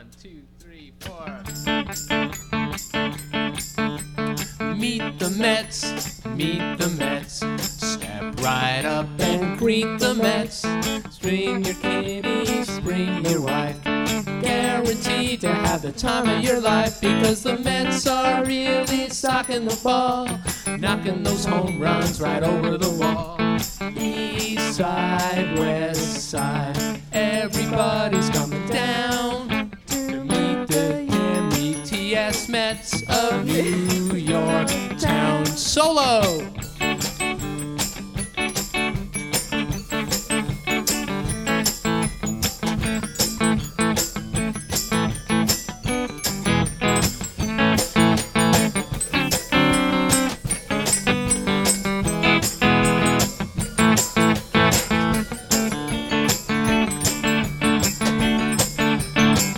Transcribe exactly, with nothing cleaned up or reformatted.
One, two, three, four. Meet the Mets, meet the Mets. Step right up and greet the Mets. Bring your kitties, bring your wife. Guaranteed to have the time of your life, because the Mets are really socking the ball, knocking those home runs right over the wall. East side, west side, everybody's coming down to meet the M E T S Mets of New York town. Solo!